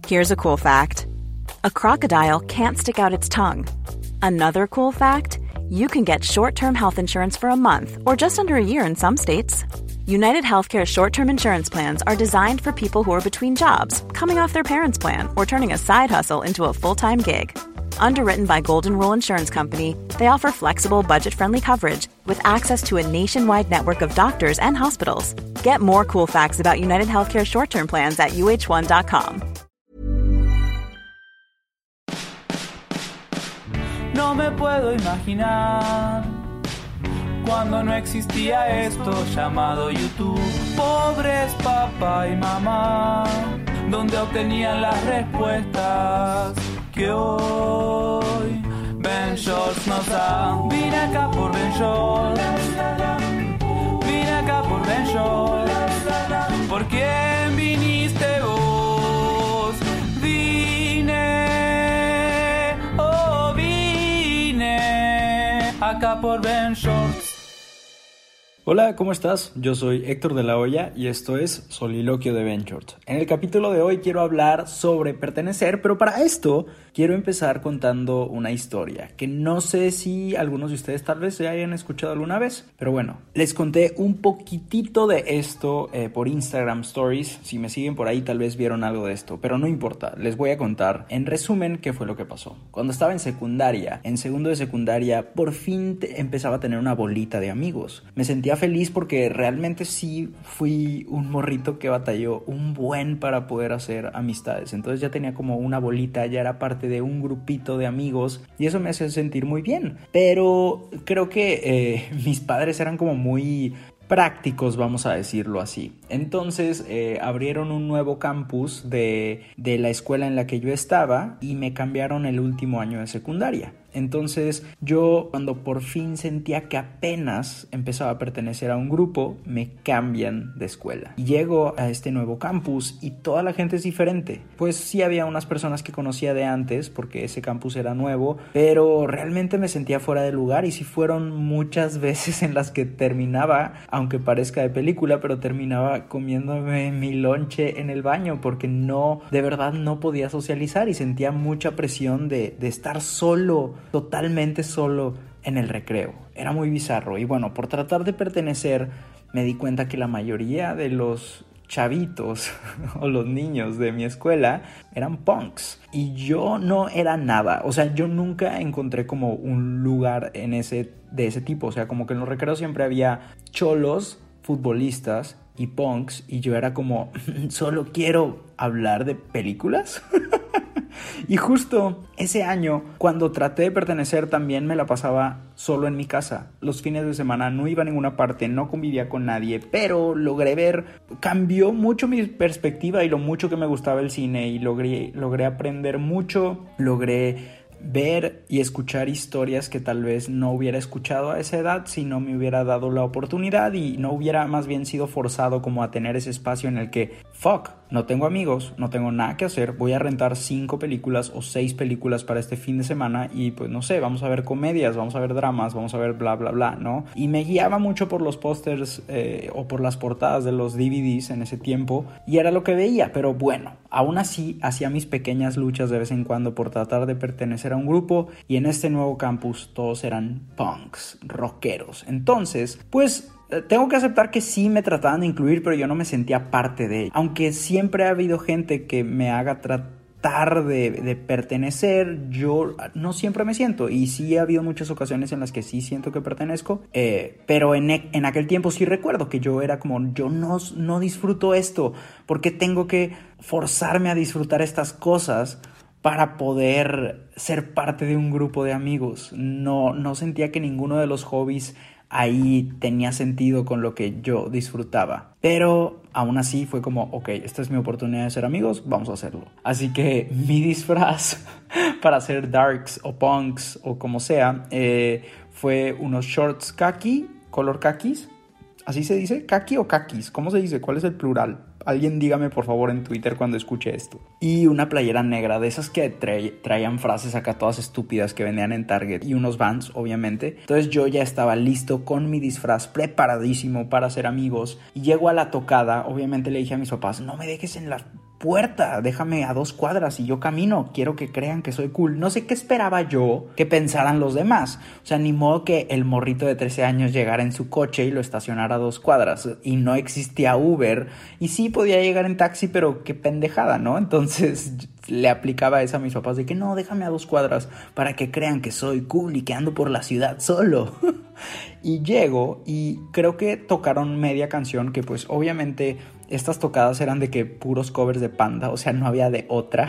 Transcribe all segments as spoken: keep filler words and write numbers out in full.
Here's a cool fact. A crocodile can't stick out its tongue. Another cool fact, you can get short-term health insurance for a month or just under a year in some states. United Healthcare short-term insurance plans are designed for people who are between jobs, coming off their parents' plan, or turning a side hustle into a full-time gig. Underwritten by Golden Rule Insurance Company, they offer flexible, budget-friendly coverage with access to a nationwide network of doctors and hospitals. Get more cool facts about United Healthcare short-term plans at U H one dot com. No me puedo imaginar cuando no existía esto llamado YouTube. Pobres papá y mamá, donde obtenían las respuestas que hoy Ben Shorts nos da. Vine acá por Ben Shorts, vine acá por Ben Shorts. ¿Por quién viniste vos? Vine, oh vine acá por Ben Shorts. Hola, ¿cómo estás? Yo soy Héctor de la Hoya y esto es Soliloquio de Ben Shorts. En el capítulo de hoy quiero hablar sobre pertenecer, pero para esto quiero empezar contando una historia que no sé si algunos de ustedes tal vez se hayan escuchado alguna vez, pero bueno, les conté un poquitito de esto eh, por Instagram Stories. Si me siguen por ahí tal vez vieron algo de esto, pero no importa, les voy a contar en resumen qué fue lo que pasó. Cuando estaba en secundaria, en segundo de secundaria, por fin te- empezaba a tener una bolita de amigos. Me sentía feliz porque realmente sí fui un morrito que batalló un buen para poder hacer amistades. Entonces ya tenía como una bolita, ya era parte de un grupito de amigos y eso me hace sentir muy bien. Pero creo que eh, mis padres eran como muy prácticos, vamos a decirlo así. Entonces eh, abrieron un nuevo campus de, de la escuela en la que yo estaba y me cambiaron el último año de secundaria. Entonces yo, cuando por fin sentía que apenas empezaba a pertenecer a un grupo, me cambian de escuela. Y llego a este nuevo campus y toda la gente es diferente. Pues sí había unas personas que conocía de antes porque ese campus era nuevo, pero realmente me sentía fuera de lugar y sí fueron muchas veces en las que terminaba, aunque parezca de película, pero terminaba comiéndome mi lonche en el baño porque no, de verdad no podía socializar y sentía mucha presión de, de estar solo, totalmente solo en el recreo. Era muy bizarro y bueno, por tratar de pertenecer me di cuenta que la mayoría de los chavitos o los niños de mi escuela eran punks y yo no era nada. O sea, yo nunca encontré como un lugar en ese, de ese tipo. O sea, como que en los recreos siempre había cholos, futbolistas y punks y yo era como, solo quiero hablar de películas. Y justo ese año, cuando traté de pertenecer, también me la pasaba solo en mi casa. Los fines de semana no iba a ninguna parte, no convivía con nadie, pero logré ver, cambió mucho mi perspectiva y lo mucho que me gustaba el cine y logré, logré aprender mucho, logré ver y escuchar historias que tal vez no hubiera escuchado a esa edad si no me hubiera dado la oportunidad y no hubiera más bien sido forzado como a tener ese espacio en el que, fuck, no tengo amigos, no tengo nada que hacer, voy a rentar cinco películas o seis películas para este fin de semana y pues no sé, vamos a ver comedias, vamos a ver dramas, vamos a ver bla bla bla, ¿no? Y me guiaba mucho por los pósters eh, o por las portadas de los D V Ds en ese tiempo y era lo que veía, pero bueno, aún así hacía mis pequeñas luchas de vez en cuando por tratar de pertenecer a un grupo y en este nuevo campus todos eran punks, rockeros. Entonces, pues tengo que aceptar que sí me trataban de incluir, pero yo no me sentía parte de ello. Aunque siempre ha habido gente que me haga tratar de, de pertenecer, yo no siempre me siento. Y sí ha habido muchas ocasiones en las que sí siento que pertenezco. Eh, pero en, en aquel tiempo sí recuerdo que yo era como, yo no, no disfruto esto. ¿Por qué tengo que forzarme a disfrutar estas cosas para poder ser parte de un grupo de amigos? No, no sentía que ninguno de los hobbies ahí tenía sentido con lo que yo disfrutaba. Pero aún así fue como, ok, esta es mi oportunidad de ser amigos, vamos a hacerlo. Así que mi disfraz para ser darks o punks o como sea, eh, fue unos shorts khaki, color kakis. ¿Así se dice? ¿Kaki o kakis? ¿Cómo se dice? ¿Cuál es el plural? Alguien dígame por favor en Twitter cuando escuche esto. Y una playera negra, de esas que tra- traían frases acá todas estúpidas que vendían en Target. Y unos Vans, obviamente. Entonces yo ya estaba listo con mi disfraz, preparadísimo para ser amigos. Y llego a la tocada, obviamente le dije a mis papás, no me dejes en la puerta, déjame a dos cuadras y yo camino, quiero que crean que soy cool. No sé qué esperaba yo que pensaran los demás. O sea, ni modo que el morrito de trece años llegara en su coche y lo estacionara a dos cuadras y no existía Uber y sí podía llegar en taxi, pero qué pendejada, ¿no? Entonces le aplicaba eso a mis papás de que no, déjame a dos cuadras para que crean que soy cool y que ando por la ciudad solo. Y llego y creo que tocaron media canción, que pues obviamente estas tocadas eran de que puros covers de Panda, o sea, no había de otra.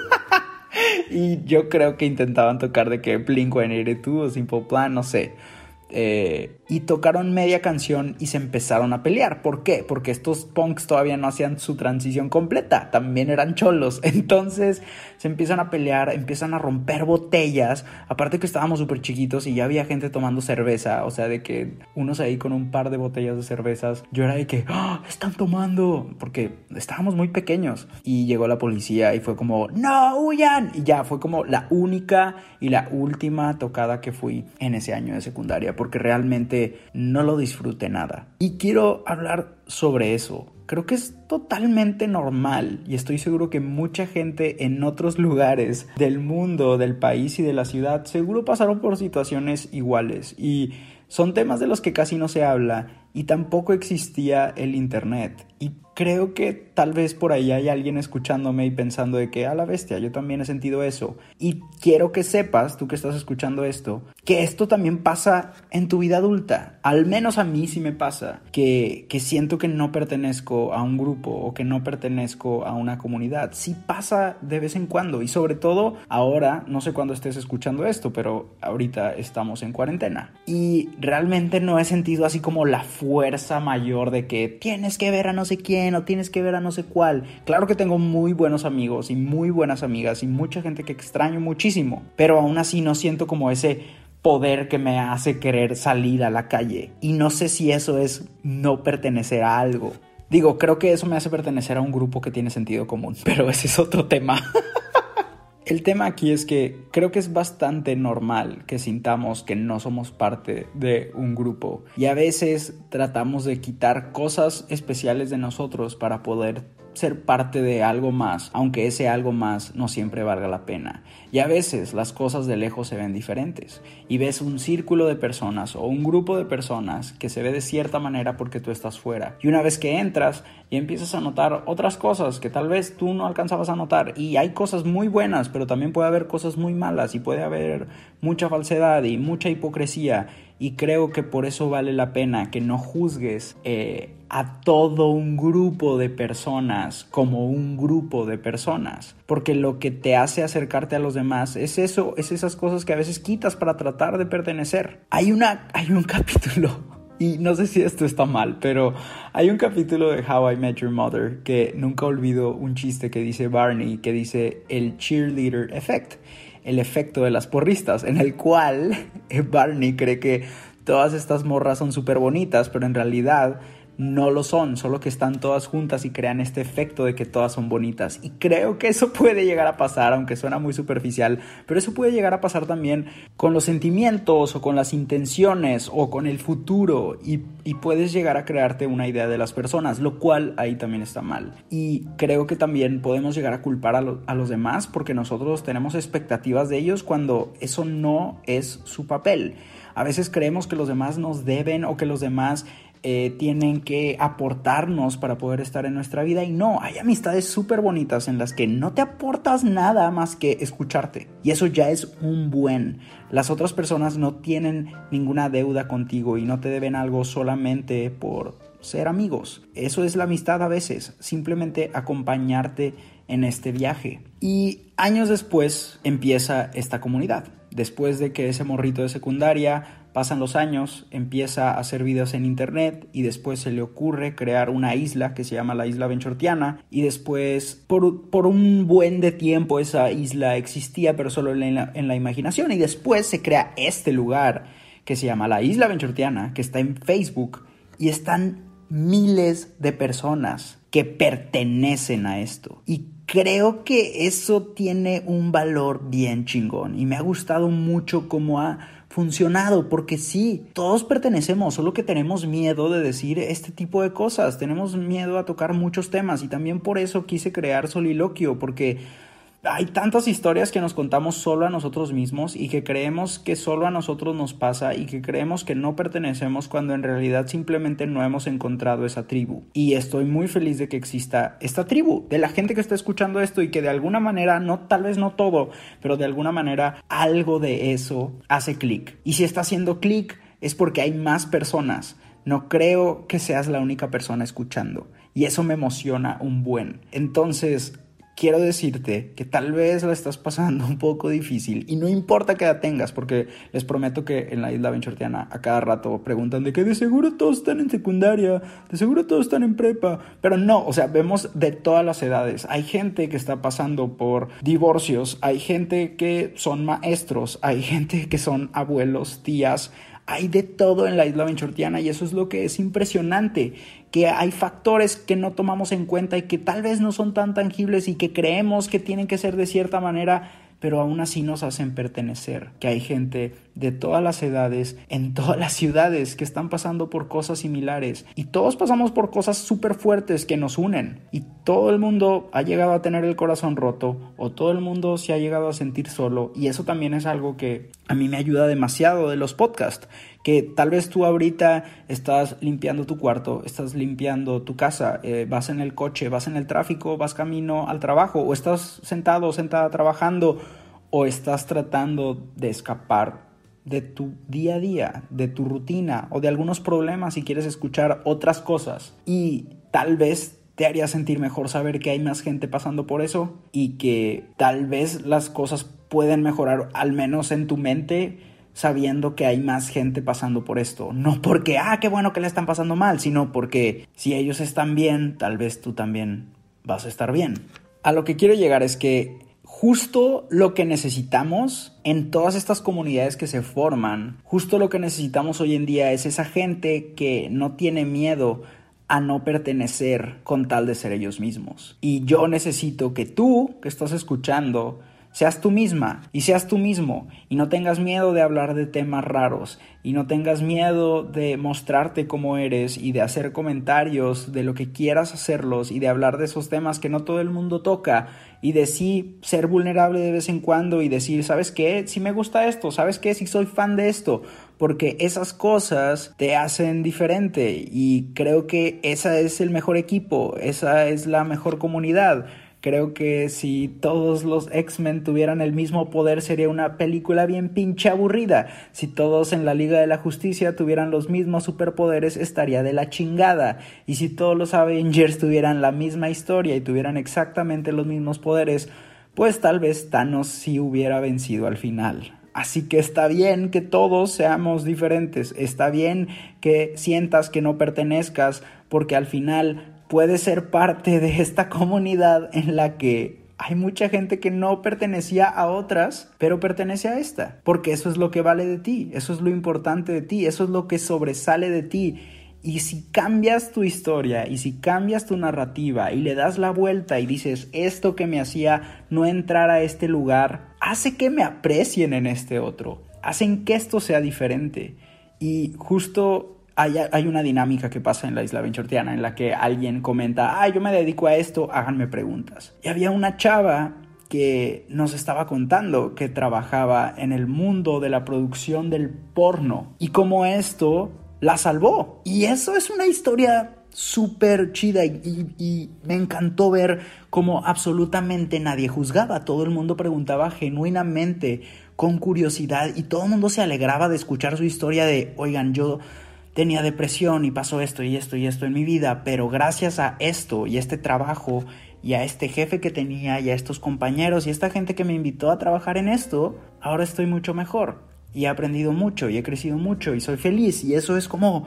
Y yo creo que intentaban tocar de que Blink ciento ochenta y dos o Simple Plan, no sé. Eh, y tocaron media canción y se empezaron a pelear. ¿Por qué? Porque estos punks todavía no hacían su transición completa, también eran cholos. Entonces se empiezan a pelear, empiezan a romper botellas. Aparte que estábamos súper chiquitos y ya había gente tomando cerveza, o sea, de que unos ahí con un par de botellas de cervezas. Yo era de que ¡oh, están tomando! Porque estábamos muy pequeños. Y llegó la policía y fue como ¡no, huyan! Y ya, fue como la única y la última tocada que fui en ese año de secundaria, porque realmente no lo disfruté nada. Y quiero hablar sobre eso. Creo que es totalmente normal y estoy seguro que mucha gente en otros lugares del mundo, del país y de la ciudad seguro pasaron por situaciones iguales, y son temas de los que casi no se habla y tampoco existía el internet. Y creo que tal vez por ahí hay alguien escuchándome y pensando de que a la bestia, yo también he sentido eso. Y quiero que sepas, tú que estás escuchando esto, que esto también pasa en tu vida adulta. Al menos a mí sí me pasa, que, que siento que no pertenezco a un grupo o que no pertenezco a una comunidad. Sí pasa de vez en cuando, y sobre todo ahora, no sé cuándo estés escuchando esto, pero ahorita estamos en cuarentena. Y realmente no he sentido así como la fuerza mayor de que tienes que ver a no sé quién o tienes que ver a no sé cuál. Claro que tengo muy buenos amigos y muy buenas amigas y mucha gente que extraño muchísimo, pero aún así no siento como ese poder que me hace querer salir a la calle. Y no sé si eso es no pertenecer a algo. Digo, creo que eso me hace pertenecer a un grupo que tiene sentido común, pero ese es otro tema. El tema aquí es que creo que es bastante normal que sintamos que no somos parte de un grupo, y a veces tratamos de quitar cosas especiales de nosotros para poder ser parte de algo más, aunque ese algo más no siempre valga la pena. Y a veces las cosas de lejos se ven diferentes y ves un círculo de personas o un grupo de personas que se ve de cierta manera porque tú estás fuera, y una vez que entras y empiezas a notar otras cosas que tal vez tú no alcanzabas a notar, y hay cosas muy buenas, pero también puede haber cosas muy malas y puede haber mucha falsedad y mucha hipocresía. Y creo que por eso vale la pena que no juzgues eh, a todo un grupo de personas como un grupo de personas. Porque lo que te hace acercarte a los demás es eso, es esas cosas que a veces quitas para tratar de pertenecer. Hay una, hay un capítulo, y no sé si esto está mal, pero hay un capítulo de How I Met Your Mother que nunca olvido un chiste que dice Barney, que dice el cheerleader effect. El efecto de las porristas, en el cual Barney cree que todas estas morras son súper bonitas, pero en realidad no lo son, solo que están todas juntas y crean este efecto de que todas son bonitas. Y creo que eso puede llegar a pasar, aunque suena muy superficial, pero eso puede llegar a pasar también con los sentimientos o con las intenciones o con el futuro, y, y puedes llegar a crearte una idea de las personas, lo cual ahí también está mal. Y creo que también podemos llegar a culpar a, lo, a los demás porque nosotros tenemos expectativas de ellos cuando eso no es su papel. A veces creemos que los demás nos deben o que los demás Eh, tienen que aportarnos para poder estar en nuestra vida, y no, hay amistades súper bonitas en las que no te aportas nada más que escucharte, y eso ya es un buen. Las otras personas no tienen ninguna deuda contigo y no te deben algo solamente por ser amigos. Eso es la amistad a veces, simplemente acompañarte en este viaje. Y años después empieza esta comunidad. Después de que ese morrito de secundaria, pasan los años, empieza a hacer videos en internet, y después se le ocurre crear una isla que se llama la Isla Benchortiana, y después por, por un buen de tiempo esa isla existía pero solo en la, en la imaginación, y después se crea este lugar que se llama la Isla Benchortiana, que está en Facebook, y están miles de personas que pertenecen a esto, y creo que eso tiene un valor bien chingón, y me ha gustado mucho cómo ha funcionado, porque sí, todos pertenecemos, solo que tenemos miedo de decir este tipo de cosas, tenemos miedo a tocar muchos temas y también por eso quise crear Soliloquio, porque hay tantas historias que nos contamos solo a nosotros mismos y que creemos que solo a nosotros nos pasa y que creemos que no pertenecemos cuando en realidad simplemente no hemos encontrado esa tribu. Y estoy muy feliz de que exista esta tribu, de la gente que está escuchando esto y que de alguna manera, no, tal vez no todo, pero de alguna manera algo de eso hace clic. Y si está haciendo clic es porque hay más personas. No creo que seas la única persona escuchando y eso me emociona un buen. Entonces, quiero decirte que tal vez la estás pasando un poco difícil y no importa qué edad tengas, porque les prometo que en la isla benchortiana a cada rato preguntan de que de seguro todos están en secundaria, de seguro todos están en prepa, pero no, o sea, vemos de todas las edades. Hay gente que está pasando por divorcios, hay gente que son maestros, hay gente que son abuelos, tías. Hay de todo en la isla benchortiana y eso es lo que es impresionante, que hay factores que no tomamos en cuenta y que tal vez no son tan tangibles y que creemos que tienen que ser de cierta manera, pero aún así nos hacen pertenecer, que hay gente de todas las edades, en todas las ciudades que están pasando por cosas similares y todos pasamos por cosas súper fuertes que nos unen y todo el mundo ha llegado a tener el corazón roto o todo el mundo se ha llegado a sentir solo y eso también es algo que a mí me ayuda demasiado de los podcasts, que tal vez tú ahorita estás limpiando tu cuarto, estás limpiando tu casa, eh, vas en el coche, vas en el tráfico, vas camino al trabajo o estás sentado o sentada trabajando o estás tratando de escapar de tu día a día, de tu rutina o de algunos problemas y quieres escuchar otras cosas y tal vez te haría sentir mejor saber que hay más gente pasando por eso y que tal vez las cosas pueden mejorar al menos en tu mente sabiendo que hay más gente pasando por esto. No porque, ah, qué bueno que le están pasando mal, sino porque si ellos están bien, tal vez tú también vas a estar bien. A lo que quiero llegar es que justo lo que necesitamos en todas estas comunidades que se forman, justo lo que necesitamos hoy en día es esa gente que no tiene miedo a no pertenecer con tal de ser ellos mismos. Y yo necesito que tú, que estás escuchando, seas tú misma y seas tú mismo y no tengas miedo de hablar de temas raros y no tengas miedo de mostrarte como eres y de hacer comentarios de lo que quieras hacerlos y de hablar de esos temas que no todo el mundo toca y de sí ser vulnerable de vez en cuando y decir, ¿sabes qué? Sí me gusta esto, ¿sabes qué? Sí soy fan de esto, porque esas cosas te hacen diferente y creo que ese es el mejor equipo, esa es la mejor comunidad. Creo que si todos los X-Men tuvieran el mismo poder sería una película bien pinche aburrida. Si todos en la Liga de la Justicia tuvieran los mismos superpoderes estaría de la chingada. Y si todos los Avengers tuvieran la misma historia y tuvieran exactamente los mismos poderes, pues tal vez Thanos sí hubiera vencido al final. Así que está bien que todos seamos diferentes. Está bien que sientas que no pertenezcas porque al final puedes ser parte de esta comunidad en la que hay mucha gente que no pertenecía a otras, pero pertenece a esta, porque eso es lo que vale de ti, eso es lo importante de ti, eso es lo que sobresale de ti. Y si cambias tu historia y si cambias tu narrativa y le das la vuelta y dices, esto que me hacía no entrar a este lugar, hace que me aprecien en este otro, hacen que esto sea diferente. Y justo Hay, hay una dinámica que pasa en la isla benchortiana en la que alguien comenta, ah, yo me dedico a esto, háganme preguntas. Y había una chava que nos estaba contando que trabajaba en el mundo de la producción del porno y cómo esto la salvó. Y eso es una historia súper chida y, y, y me encantó ver cómo absolutamente nadie juzgaba. Todo el mundo preguntaba genuinamente, con curiosidad, y todo el mundo se alegraba de escuchar su historia de, oigan, yo tenía depresión y pasó esto y esto y esto en mi vida, pero gracias a esto y a este trabajo y a este jefe que tenía y a estos compañeros y a esta gente que me invitó a trabajar en esto, ahora estoy mucho mejor y he aprendido mucho y he crecido mucho y soy feliz. Y eso es como,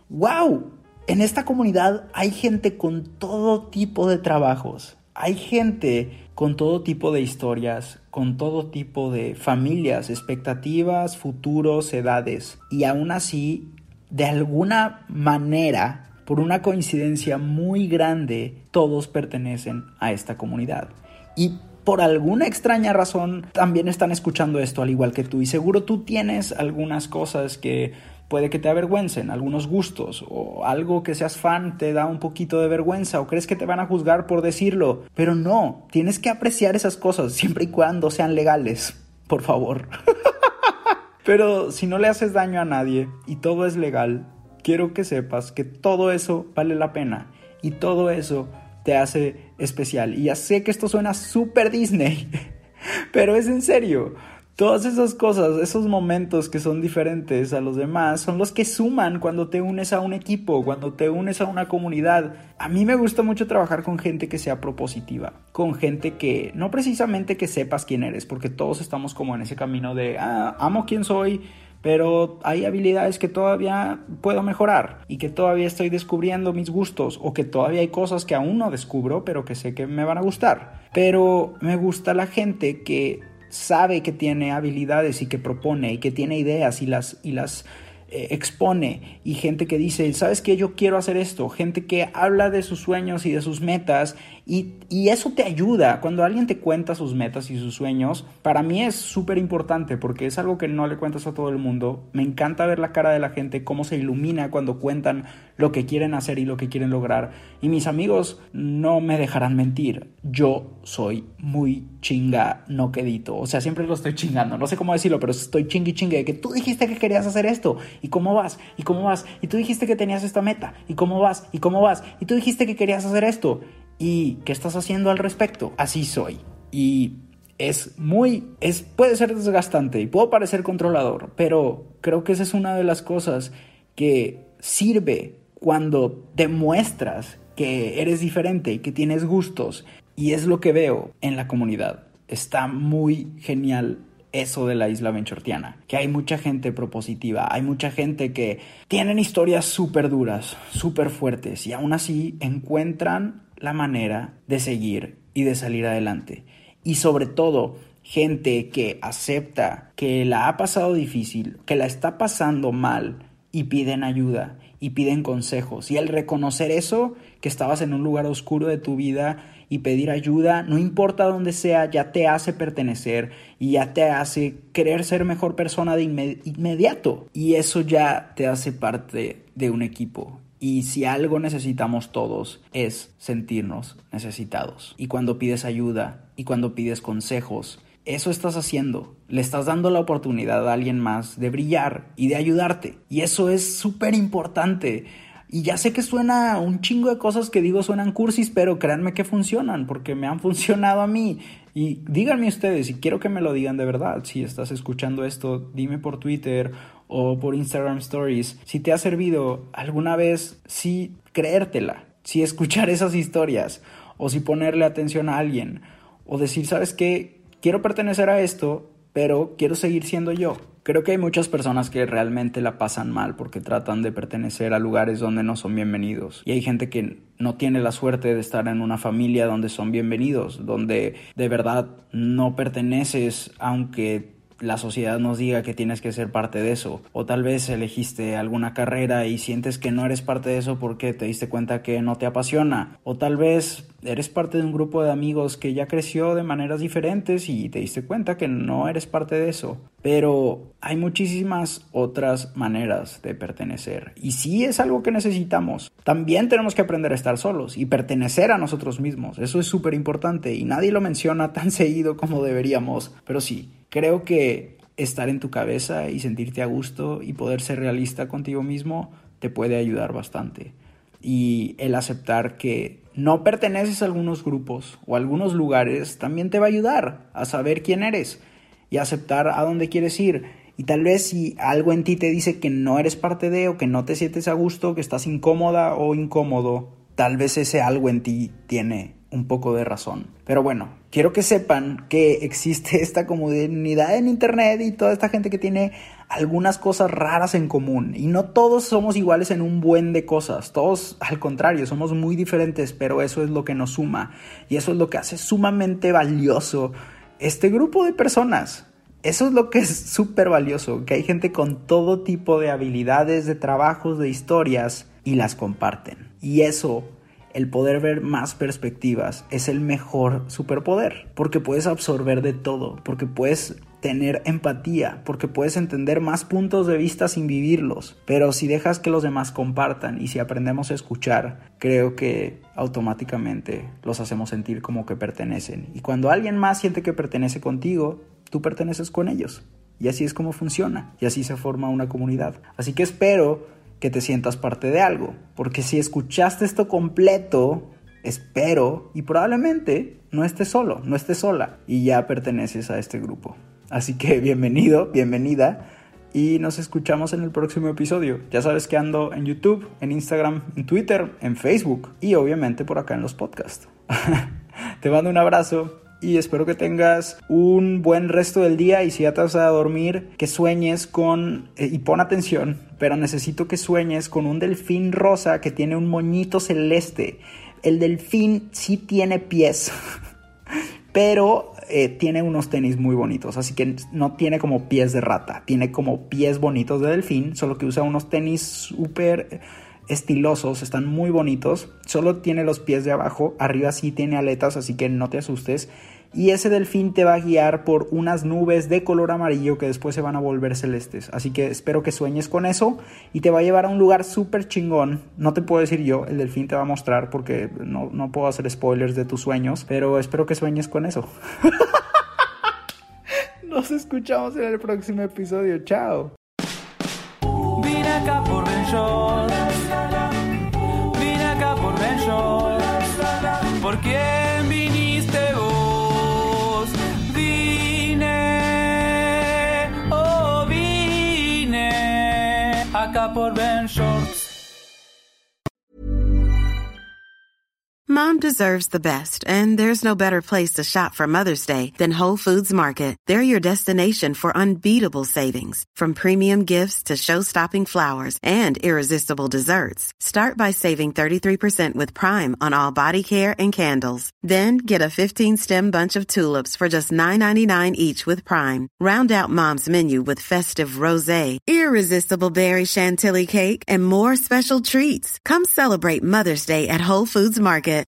wow, en esta comunidad hay gente con todo tipo de trabajos, hay gente con todo tipo de historias, con todo tipo de familias, expectativas, futuros, edades, y aún así, de alguna manera, por una coincidencia muy grande, todos pertenecen a esta comunidad. Y por alguna extraña razón también están escuchando esto al igual que tú, y seguro tú tienes algunas cosas que puede que te avergüencen, algunos gustos o algo que seas fan te da un poquito de vergüenza o crees que te van a juzgar por decirlo, pero no, tienes que apreciar esas cosas siempre y cuando sean legales, por favor. Pero si no le haces daño a nadie y todo es legal, quiero que sepas que todo eso vale la pena y todo eso te hace especial. Y ya sé que esto suena súper Disney, pero es en serio. Todas esas cosas, esos momentos que son diferentes a los demás, son los que suman cuando te unes a un equipo, cuando te unes a una comunidad. A mí me gusta mucho trabajar con gente que sea propositiva, con gente que no precisamente que sepas quién eres, porque todos estamos como en ese camino de, ah, amo quién soy, pero hay habilidades que todavía puedo mejorar y que todavía estoy descubriendo mis gustos, o que todavía hay cosas que aún no descubro, pero que sé que me van a gustar. Pero me gusta la gente que sabe que tiene habilidades y que propone y que tiene ideas y las, y las eh, expone, y gente que dice, ¿sabes qué? Yo quiero hacer esto, gente que habla de sus sueños y de sus metas, y, y eso te ayuda. Cuando alguien te cuenta sus metas y sus sueños, para mí es súper importante porque es algo que no le cuentas a todo el mundo. Me encanta ver la cara de la gente, cómo se ilumina cuando cuentan lo que quieren hacer y lo que quieren lograr. Y mis amigos no me dejarán mentir, yo soy muy chinga no quedito, o sea, siempre lo estoy chingando, no sé cómo decirlo, pero estoy chingui chingue de que tú dijiste que querías hacer esto, y cómo vas, y cómo vas, y tú dijiste que tenías esta meta, y cómo vas, y cómo vas, y tú dijiste que querías hacer esto, y ¿qué estás haciendo al respecto? Así soy. Y es muy, es, puede ser desgastante y puedo parecer controlador, pero creo que esa es una de las cosas que sirve cuando demuestras que eres diferente y que tienes gustos, y es lo que veo en la comunidad. Está muy genial eso de la Isla Benchortiana, que hay mucha gente propositiva, hay mucha gente que tienen historias súper duras, súper fuertes, y aún así encuentran la manera de seguir y de salir adelante. Y sobre todo, gente que acepta que la ha pasado difícil, que la está pasando mal, y piden ayuda y piden consejos. Y al reconocer eso, que estabas en un lugar oscuro de tu vida, y pedir ayuda, no importa dónde sea, ya te hace pertenecer y ya te hace querer ser mejor persona de inmed- inmediato. Y eso ya te hace parte de un equipo. Y si algo necesitamos todos es sentirnos necesitados. Y cuando pides ayuda y cuando pides consejos, eso estás haciendo. Le estás dando la oportunidad a alguien más de brillar y de ayudarte. Y eso es súper importante. Y ya sé que suena un chingo de cosas que digo suenan cursis, pero créanme que funcionan, porque me han funcionado a mí. Y díganme ustedes, y quiero que me lo digan de verdad, si estás escuchando esto, dime por Twitter o por Instagram Stories, si te ha servido alguna vez, si creértela, si escuchar esas historias, o si ponerle atención a alguien, o decir, ¿sabes qué? Quiero pertenecer a esto, pero quiero seguir siendo yo. Creo que hay muchas personas que realmente la pasan mal porque tratan de pertenecer a lugares donde no son bienvenidos. Y hay gente que no tiene la suerte de estar en una familia donde son bienvenidos, donde de verdad no perteneces aunque la sociedad nos diga que tienes que ser parte de eso. O tal vez elegiste alguna carrera y sientes que no eres parte de eso porque te diste cuenta que no te apasiona. O tal vez eres parte de un grupo de amigos que ya creció de maneras diferentes y te diste cuenta que no eres parte de eso. Pero hay muchísimas otras maneras de pertenecer. Y sí es algo que necesitamos. También tenemos que aprender a estar solos y pertenecer a nosotros mismos. Eso es súper importante y nadie lo menciona tan seguido como deberíamos. Pero sí, creo que estar en tu cabeza y sentirte a gusto y poder ser realista contigo mismo te puede ayudar bastante. Y el aceptar que no perteneces a algunos grupos o a algunos lugares también te va a ayudar a saber quién eres y aceptar a dónde quieres ir. Y tal vez si algo en ti te dice que no eres parte de, o que no te sientes a gusto, que estás incómoda o incómodo, tal vez ese algo en ti tiene un poco de razón. Pero bueno, quiero que sepan que existe esta comunidad en internet y toda esta gente que tiene algunas cosas raras en común. Y no todos somos iguales en un buen de cosas. Todos, al contrario, somos muy diferentes, pero eso es lo que nos suma. Y eso es lo que hace sumamente valioso este grupo de personas. Eso es lo que es súper valioso, que hay gente con todo tipo de habilidades, de trabajos, de historias, y las comparten. Y eso el poder ver más perspectivas es el mejor superpoder, porque puedes absorber de todo, porque puedes tener empatía, porque puedes entender más puntos de vista sin vivirlos. Pero si dejas que los demás compartan y si aprendemos a escuchar, creo que automáticamente los hacemos sentir como que pertenecen. Y cuando alguien más siente que pertenece contigo, tú perteneces con ellos. Y así es como funciona. Y así se forma una comunidad. Así que espero que te sientas parte de algo. Porque si escuchaste esto completo, espero y probablemente no estés solo, no estés sola. Y ya perteneces a este grupo. Así que bienvenido, bienvenida. Y nos escuchamos en el próximo episodio. Ya sabes que ando en YouTube, en Instagram, en Twitter, en Facebook. Y obviamente por acá en los podcasts. Te mando un abrazo. Y espero que tengas un buen resto del día y si ya te vas a dormir, que sueñes con, eh, y pon atención, pero necesito que sueñes con un delfín rosa que tiene un moñito celeste. El delfín sí tiene pies, pero eh, tiene unos tenis muy bonitos, así que no tiene como pies de rata, tiene como pies bonitos de delfín, solo que usa unos tenis súper estilosos, están muy bonitos, solo tiene los pies de abajo, arriba sí tiene aletas, así que no te asustes, y ese delfín te va a guiar por unas nubes de color amarillo que después se van a volver celestes, así que espero que sueñes con eso y te va a llevar a un lugar súper chingón. No te puedo decir yo, el delfín te va a mostrar porque no, no puedo hacer spoilers de tus sueños, pero espero que sueñes con eso. Nos escuchamos en el próximo episodio, chao. Vine acá por Ben Shorts. Vine acá por Ben Shorts. ¿Por quién viniste vos? Vine, oh vine acá por Ben Shorts. Mom deserves the best, and there's no better place to shop for Mother's Day than Whole Foods Market. They're your destination for unbeatable savings, from premium gifts to show-stopping flowers and irresistible desserts. Start by saving thirty-three percent with Prime on all body care and candles. Then get a fifteen-stem bunch of tulips for just nine ninety-nine each with Prime. Round out Mom's menu with festive rosé, irresistible berry chantilly cake, and more special treats. Come celebrate Mother's Day at Whole Foods Market.